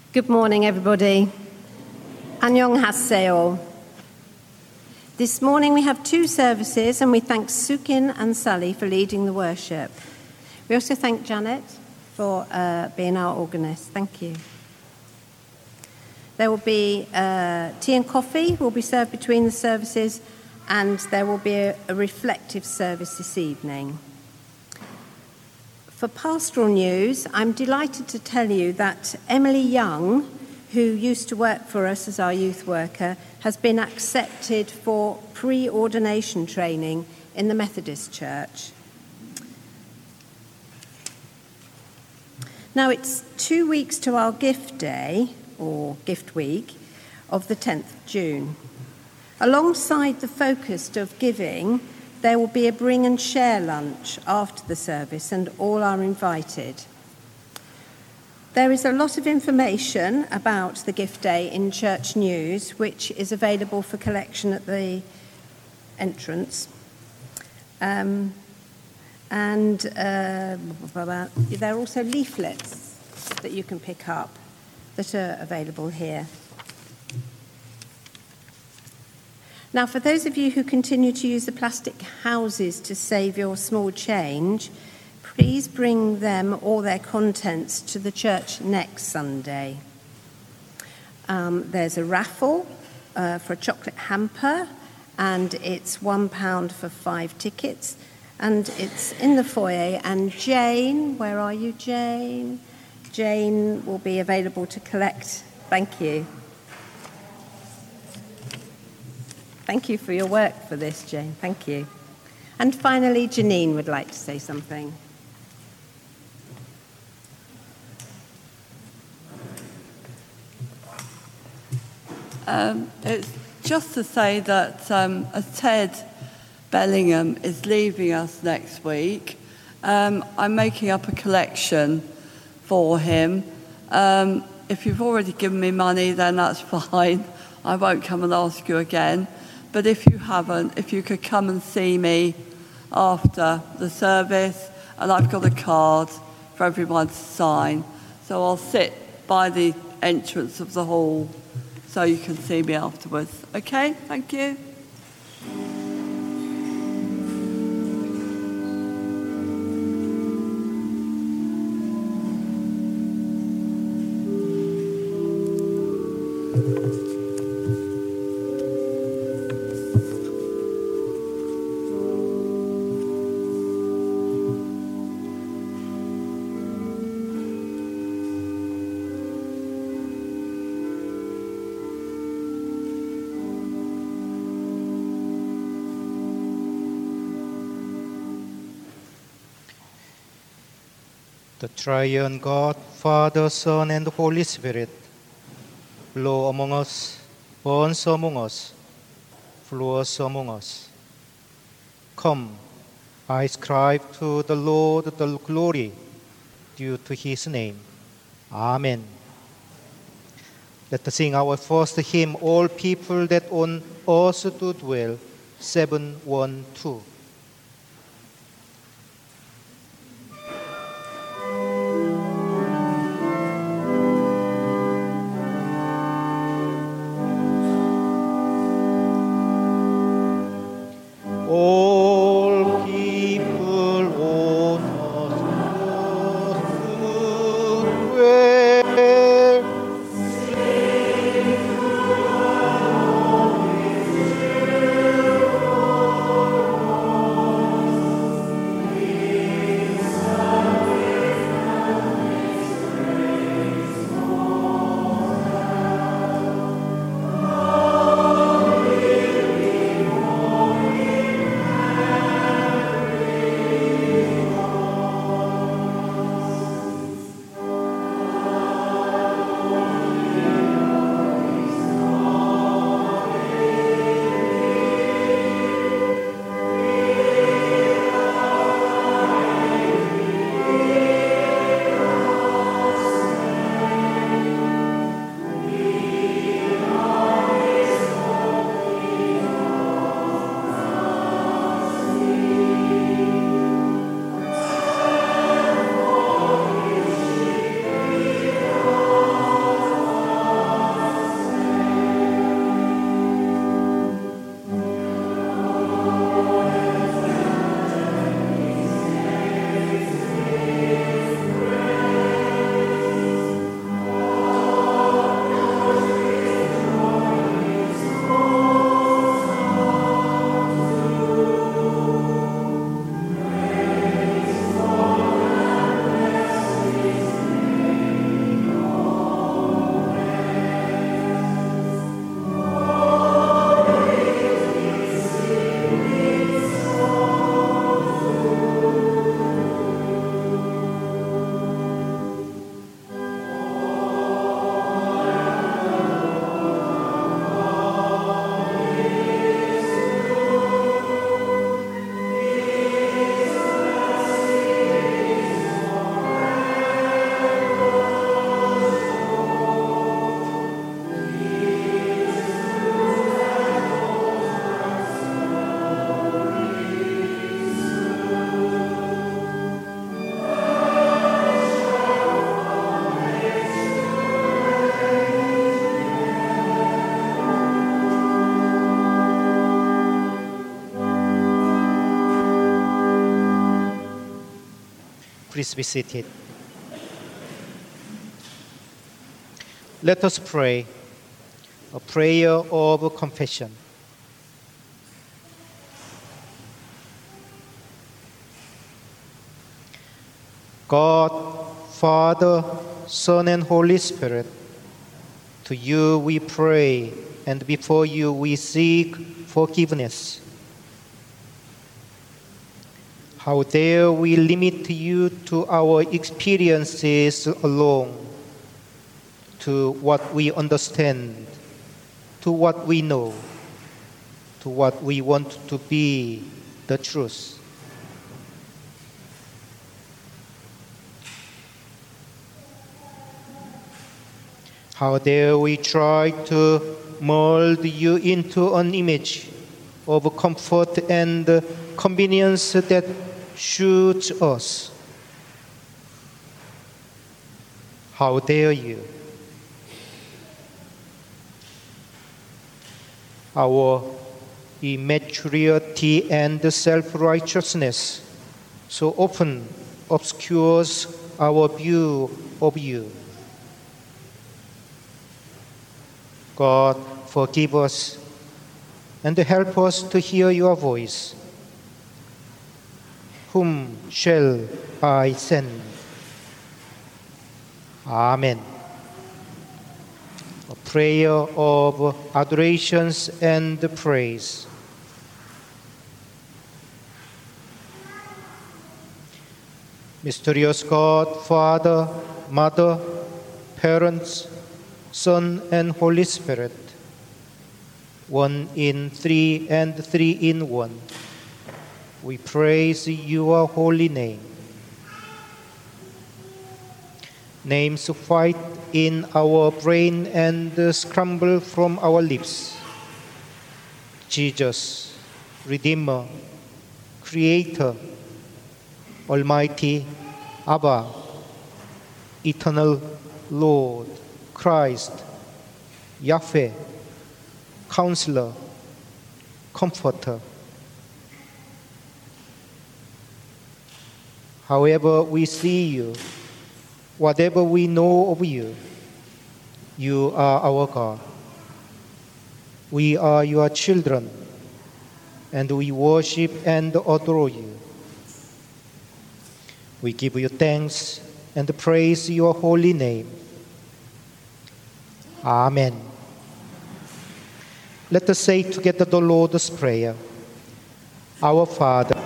Good morning, everybody. Annyeonghaseyo. This morning we have two services, and we thank Sukin and Sally for leading the worship. We also thank Janet for being our organist. Thank you. There will be tea and coffee will be served between the services, and there will be a reflective service this evening. For pastoral news, I'm delighted to tell you that Emily Young, who used to work for us as our youth worker, has been accepted for pre-ordination training in the Methodist Church. Now, it's 2 weeks to our gift day, or gift week, of the 10th of June. Alongside the focus of giving, there will be a bring and share lunch after the service, and all are invited. There is a lot of information about the gift day in Church News, which is available for collection at the entrance. There are also leaflets that you can pick up that are available here. Now, for those of you who continue to use the plastic houses to save your small change, please bring them or their contents to the church next Sunday. There's a raffle for a chocolate hamper, and it's £1 for 5 tickets, and it's in the foyer. And Jane, where are you, Jane? Jane will be available to collect. Thank you. Thank you for your work for this, Jane. Thank you. And finally, Janine would like to say something. It's just to say that as Ted Bellingham is leaving us next week, I'm making up a collection for him. If you've already given me money, then that's fine. I won't come and ask you again. But if you haven't, if you could come and see me after the service, and I've got a card for everyone to sign. So I'll sit by the entrance of the hall so you can see me afterwards. Okay, thank you. The triune God, Father, Son, and Holy Spirit, blow among us, burns among us, flows among us. Come, I ascribe to the Lord the glory due to his name. Amen. Let us sing our first hymn, All People That on Earth Do Dwell, 712. Oh Please be seated. Let us pray a prayer of confession. God, Father, Son, and Holy Spirit, to you we pray, and before you we seek forgiveness. How dare we limit you to our experiences alone, to what we understand, to what we know, to what we want to be the truth. How dare we try to mold you into an image of comfort and convenience that suits us? How dare you? Our immaturity and self-righteousness so often obscures our view of you. God, forgive us and help us to hear your voice. Whom shall I send? Amen. A prayer of adorations and praise. Mysterious God, Father, Mother, parents, Son, and Holy Spirit, one in three and three in one, we praise your holy name. Names fight in our brain and scramble from our lips. Jesus, Redeemer, Creator, Almighty, Abba, Eternal Lord, Christ, Yahweh, Counselor, Comforter. However we see you, whatever we know of you, you are our God. We are your children, and we worship and adore you. We give you thanks and praise your holy name. Amen. Let us say together the Lord's Prayer. Our Father,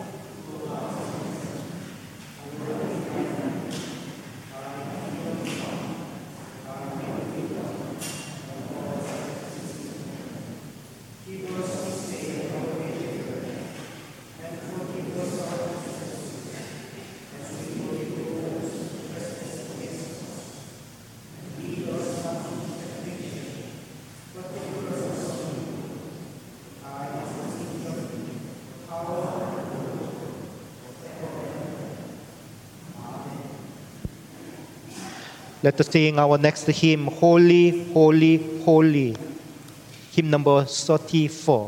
let us sing our next hymn, Holy, Holy, Holy, hymn number 34.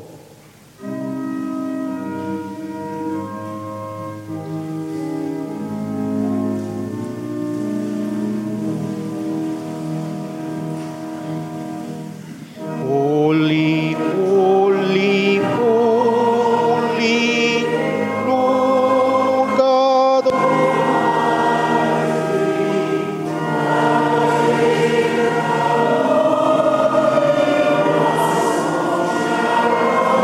Holy, holy, holy, Lord God Almighty.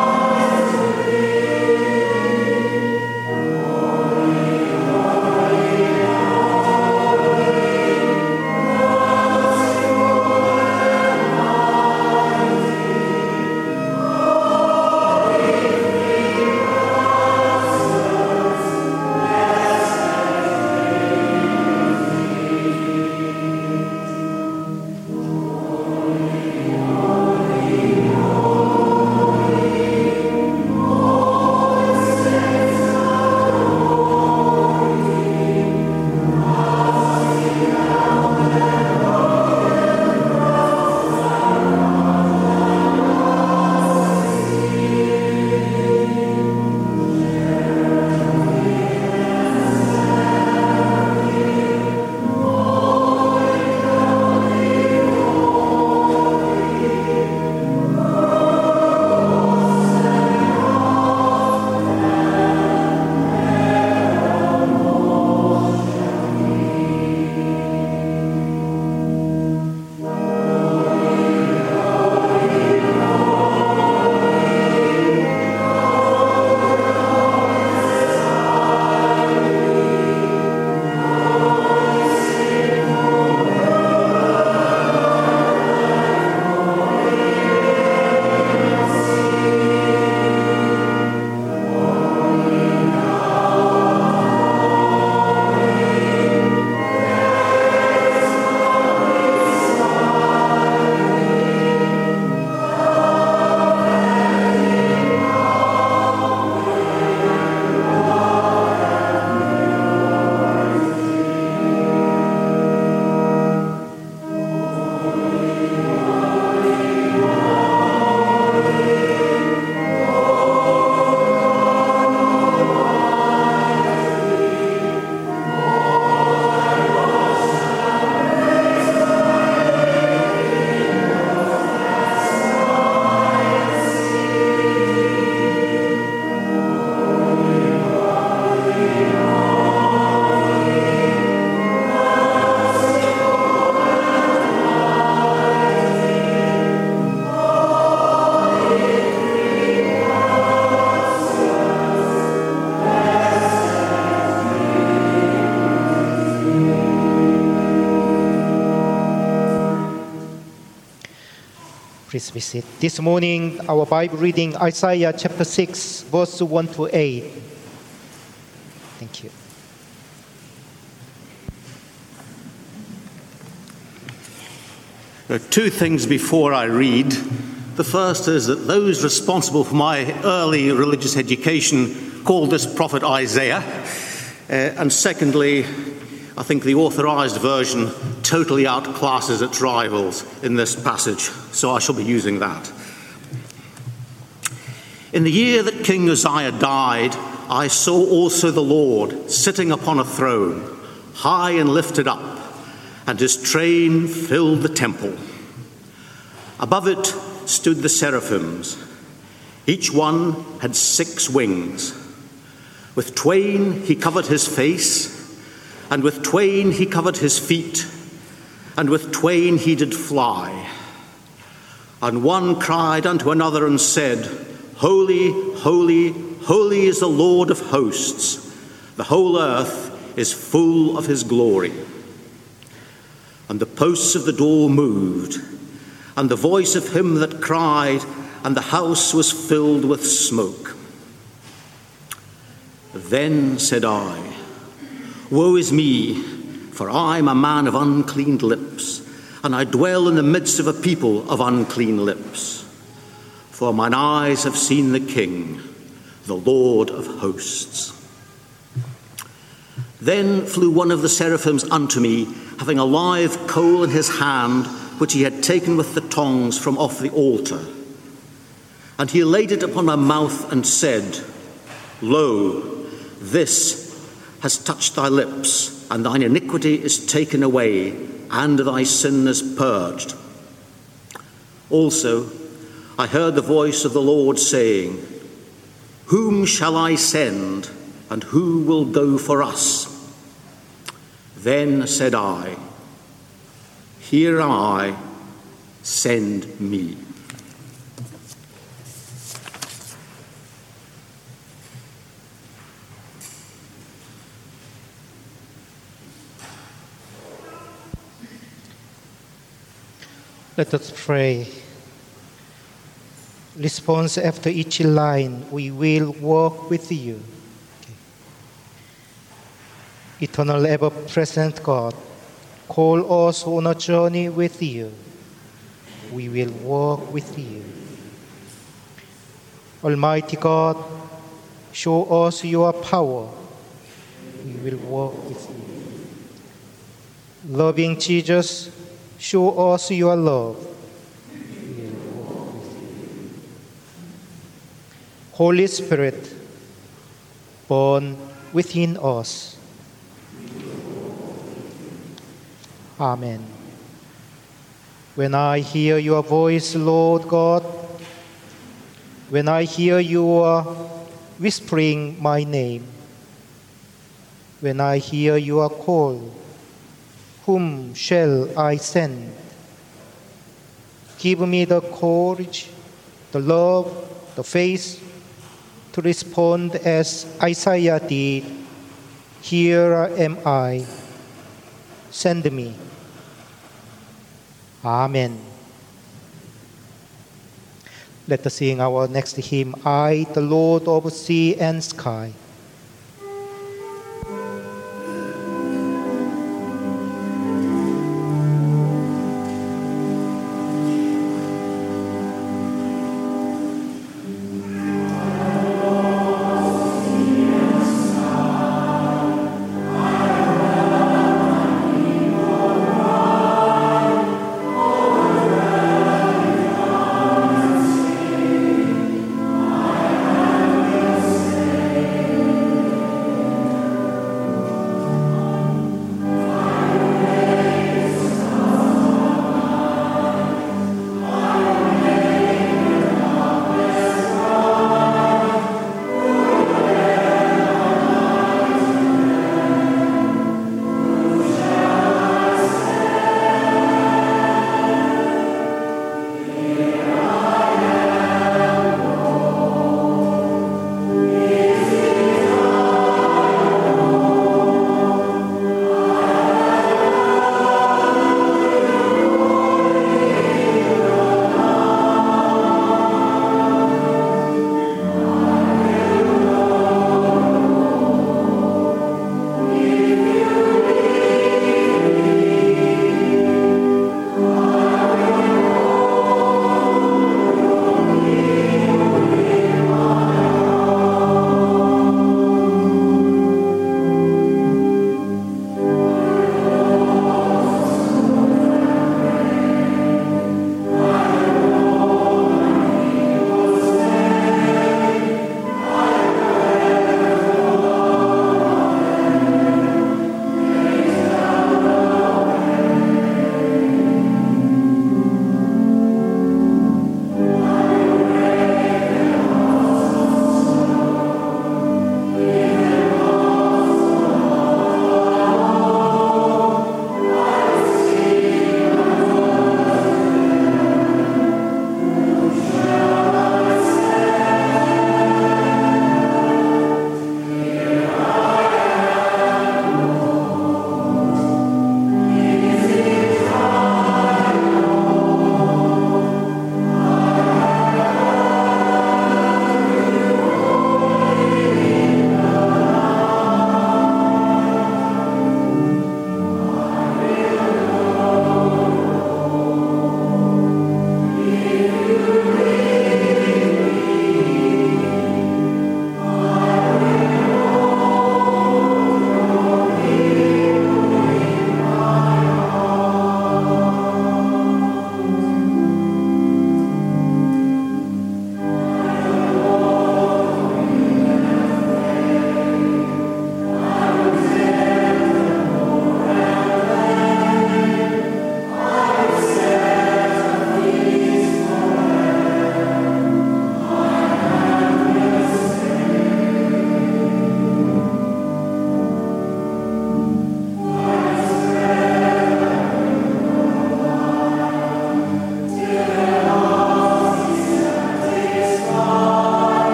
Please visit. This morning, our Bible reading, Isaiah chapter 6, verse 1 to 8. Thank you. There are two things before I read. The first is that those responsible for my early religious education called this prophet Isaiah. And secondly, I think the authorized version totally outclasses its rivals in this passage, so I shall be using that. In the year that King Uzziah died, I saw also the Lord sitting upon a throne, high and lifted up, and his train filled the temple. Above it stood the seraphims. Each one had 6 wings. With twain he covered his face, and with twain he covered his feet, and with twain he did fly. And one cried unto another and said, Holy, holy, holy is the Lord of hosts. The whole earth is full of his glory. And the posts of the door moved, and the voice of him that cried, and the house was filled with smoke. Then said I, Woe is me, for I am a man of unclean lips, and I dwell in the midst of a people of unclean lips. For mine eyes have seen the King, the Lord of hosts. Then flew one of the seraphims unto me, having a live coal in his hand, which he had taken with the tongs from off the altar. And he laid it upon my mouth and said, Lo, this has touched thy lips, and thine iniquity is taken away, and thy sin is purged. Also, I heard the voice of the Lord saying, Whom shall I send, and who will go for us? Then said I, Here am I, send me. Let us pray. Response after each line, we will walk with you. Okay. Eternal, ever-present God, call us on a journey with you. We will walk with you. Almighty God, show us your power. We will walk with you. Loving Jesus, show us your love. We will walk with you. Holy Spirit, born within us. Amen. When I hear your voice, Lord God, when I hear you whispering my name, when I hear your call, whom shall I send? Give me the courage, the love, the faith to respond as Isaiah did. Here am I, send me. Amen. Let us sing our next hymn, I, the Lord of sea and sky.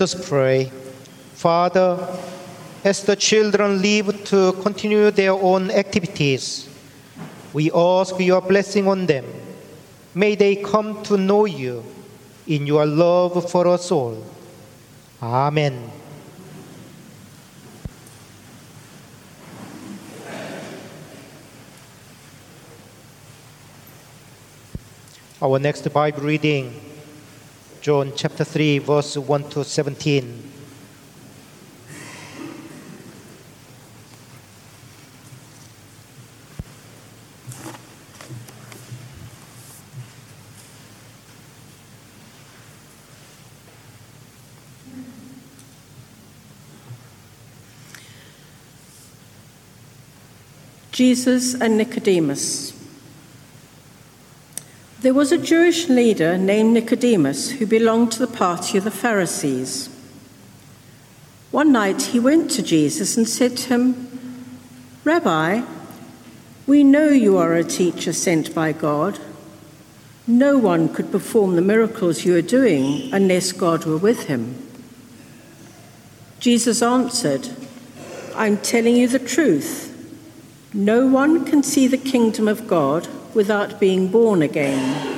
Let us pray. Father, as the children leave to continue their own activities, we ask your blessing on them. May they come to know you in your love for us all. Amen. Our next Bible reading, John chapter 3, verse 1 to 17. Jesus and Nicodemus. There was a Jewish leader named Nicodemus who belonged to the party of the Pharisees. One night he went to Jesus and said to him, "Rabbi, we know you are a teacher sent by God. No one could perform the miracles you are doing unless God were with him." Jesus answered, "I'm telling you the truth. No one can see the kingdom of God without being born again."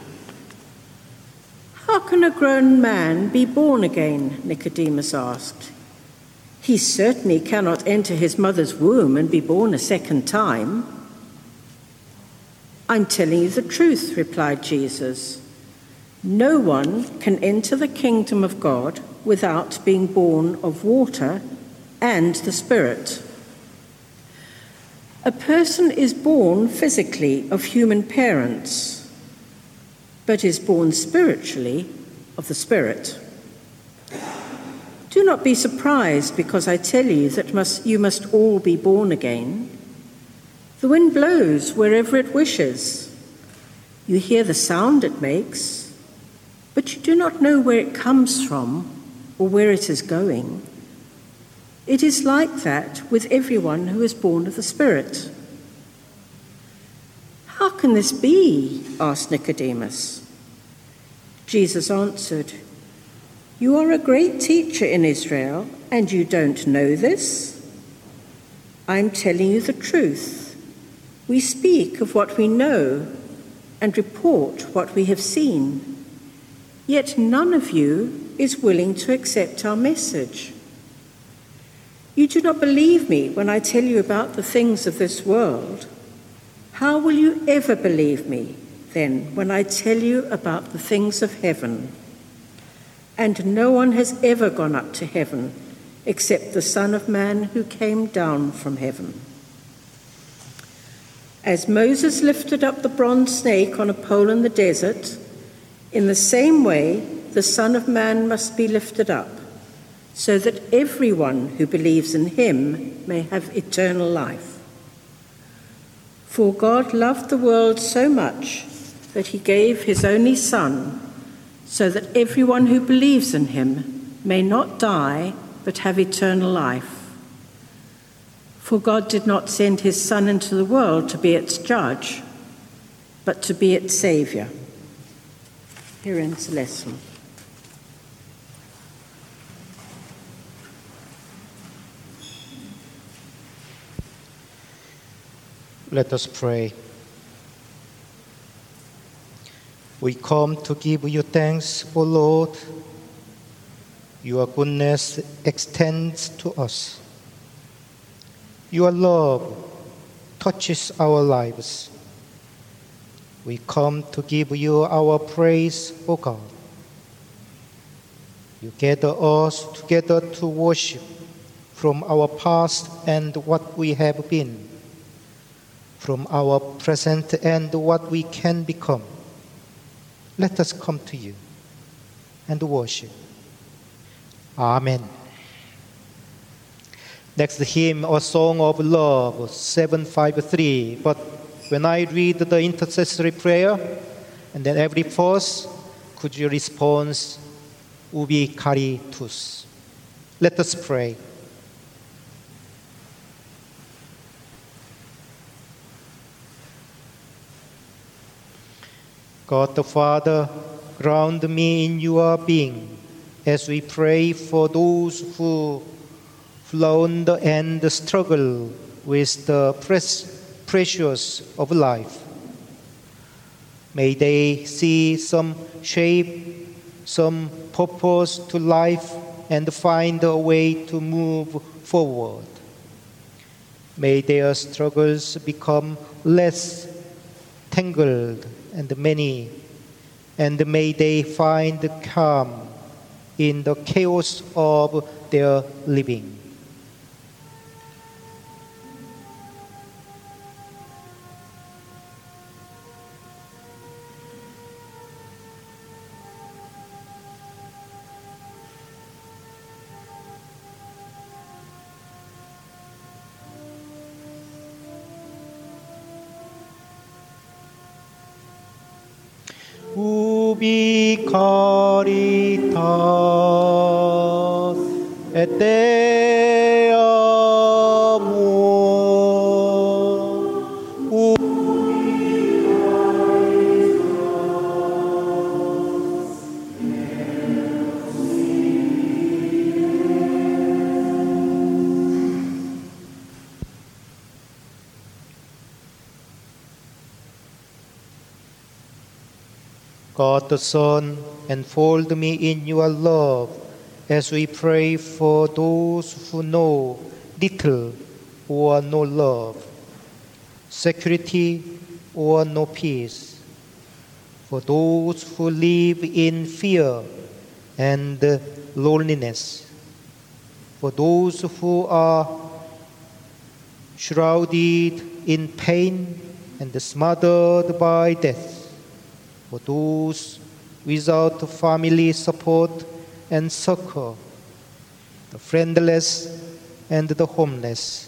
"How can a grown man be born again?" Nicodemus asked. "He certainly cannot enter his mother's womb and be born a second time." "I'm telling you the truth," replied Jesus. "No one can enter the kingdom of God without being born of water and the Spirit. A person is born physically of human parents, but is born spiritually of the Spirit. Do not be surprised because I tell you that you must all be born again. The wind blows wherever it wishes. You hear the sound it makes, but you do not know where it comes from or where it is going. It is like that with everyone who is born of the Spirit." "How can this be?" asked Nicodemus. Jesus answered, "You are a great teacher in Israel, and you don't know this? I'm telling you the truth. We speak of what we know and report what we have seen, yet none of you is willing to accept our message. You do not believe me when I tell you about the things of this world. How will you ever believe me, then, when I tell you about the things of heaven? And no one has ever gone up to heaven except the Son of Man who came down from heaven. As Moses lifted up the bronze snake on a pole in the desert, in the same way the Son of Man must be lifted up, so that everyone who believes in him may have eternal life. For God loved the world so much that he gave his only Son, so that everyone who believes in him may not die but have eternal life. For God did not send his Son into the world to be its judge, but to be its Saviour." Here ends the lesson. Let us pray. We come to give you thanks, O Lord. Your goodness extends to us. Your love touches our lives. We come to give you our praise, O God. You gather us together to worship from our past and what we have been, from our present and what we can become. Let us come to you and worship. Amen. Next hymn, A Song of Love, 753. But when I read the intercessory prayer, and then every verse, could you respond, Ubi cari tus? Let us pray. God the Father, ground me in your being as we pray for those who flounder and struggle with the pressures of life. May they see some shape, some purpose to life, and find a way to move forward. May their struggles become less tangled and many, and may they find calm in the chaos of their living. Ubi caritas et Dei amor. God the Son, enfold me in your love as we pray for those who know little or no love, security or no peace, for those who live in fear and loneliness, for those who are shrouded in pain and smothered by death, for those without family support and succor, the friendless and the homeless.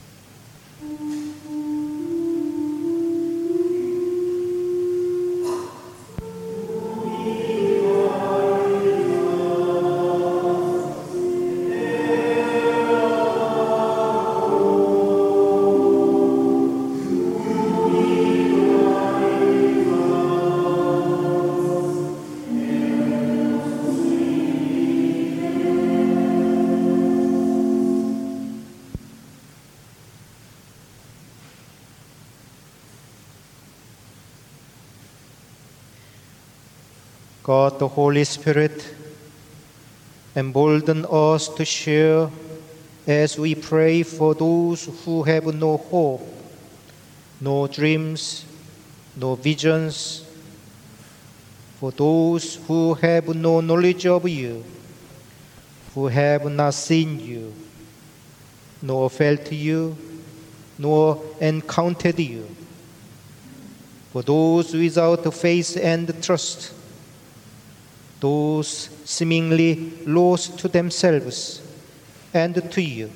God, the Holy Spirit, embolden us to share as we pray for those who have no hope, no dreams, no visions, for those who have no knowledge of you, who have not seen you, nor felt you, nor encountered you, for those without faith and trust, those seemingly lost to themselves and to you.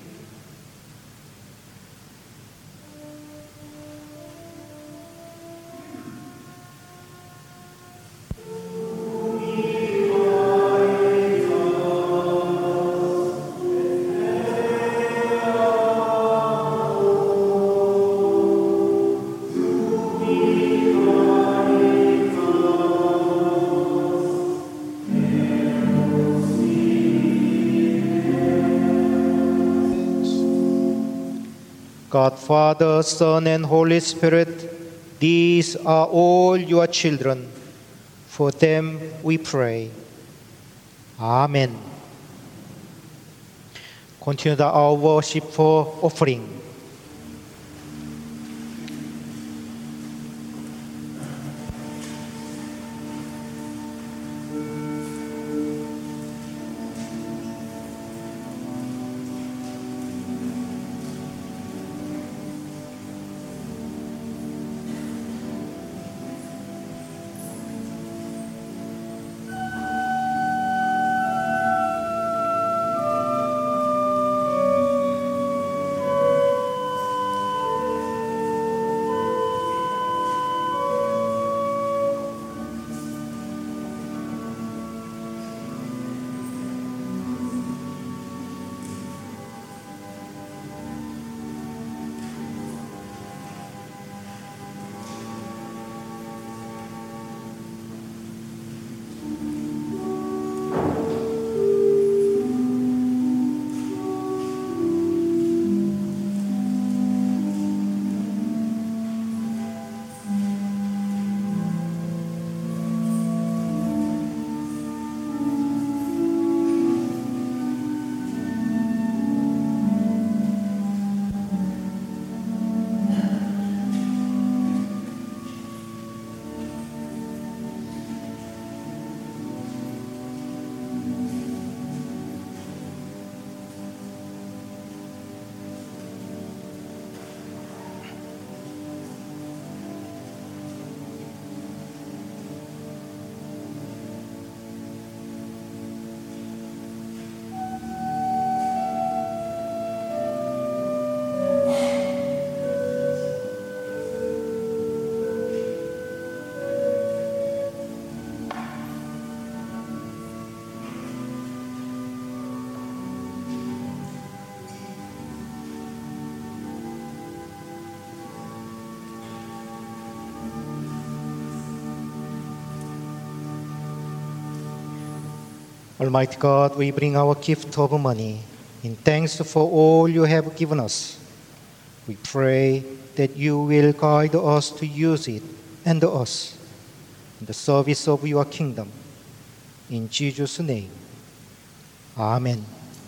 God, Father, Son, and Holy Spirit, these are all your children. For them we pray. Amen. Continue our worship for offering. Almighty God, we bring our gift of money in thanks for all you have given us. We pray that you will guide us to use it and us in the service of your kingdom. In Jesus' name, Amen.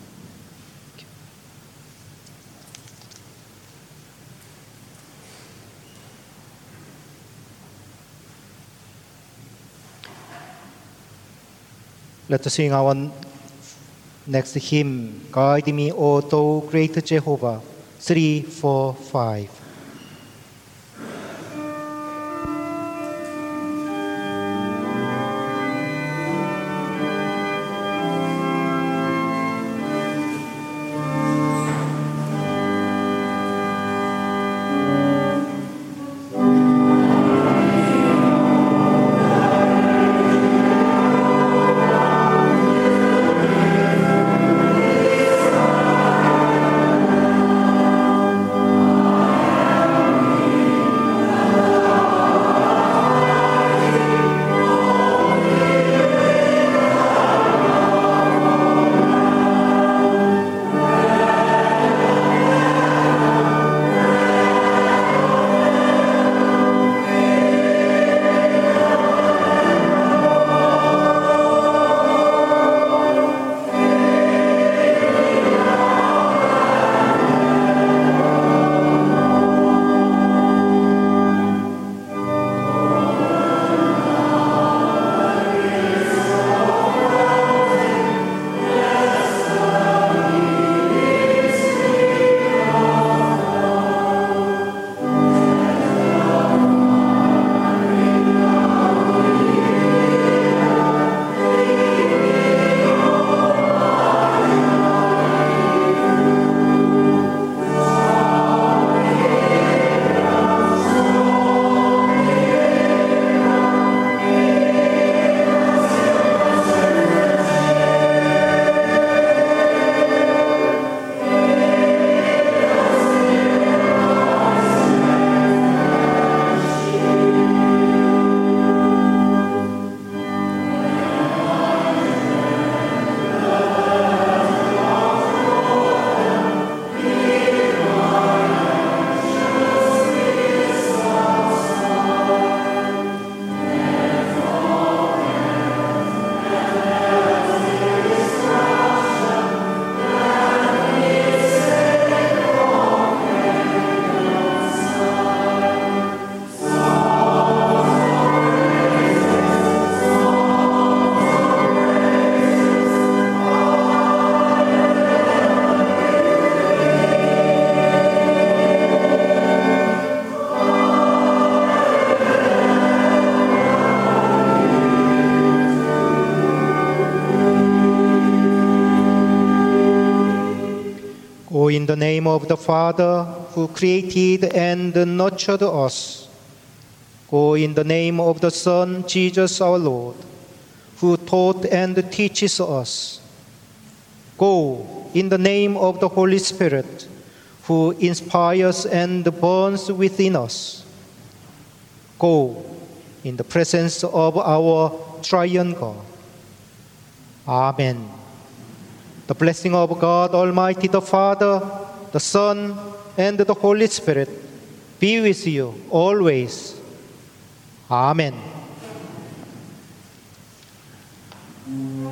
Let us sing our next hymn, Guide Me, O Thou Great Jehovah, 3, 4, 5. In the name of the Father, who created and nurtured us. Go in the name of the Son, Jesus our Lord, who taught and teaches us. Go in the name of the Holy Spirit, who inspires and burns within us. Go in the presence of our triune God. Amen. The blessing of God Almighty, the Father, the Son, and the Holy Spirit be with you always. Amen.